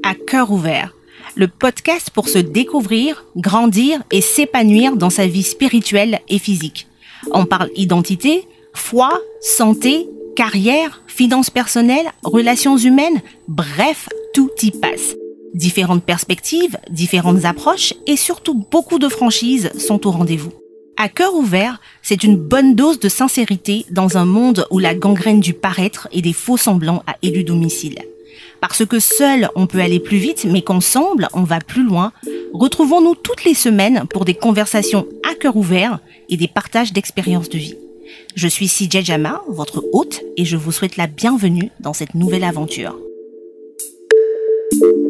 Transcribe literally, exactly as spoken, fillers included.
à cœur ouvert, le podcast pour se découvrir, grandir et s'épanouir dans sa vie spirituelle et physique. On parle identité, foi, santé, carrière, finances personnelles, relations humaines, bref, tout y passe. Différentes perspectives, différentes approches et surtout beaucoup de franchises sont au rendez-vous. À cœur ouvert, c'est une bonne dose de sincérité dans un monde où la gangrène du paraître et des faux semblants a élu domicile. Parce que seul on peut aller plus vite, mais qu'ensemble on va plus loin, retrouvons-nous toutes les semaines pour des conversations à cœur ouvert et des partages d'expériences de vie. Je suis Sidja Jama, votre hôte, et je vous souhaite la bienvenue dans cette nouvelle aventure.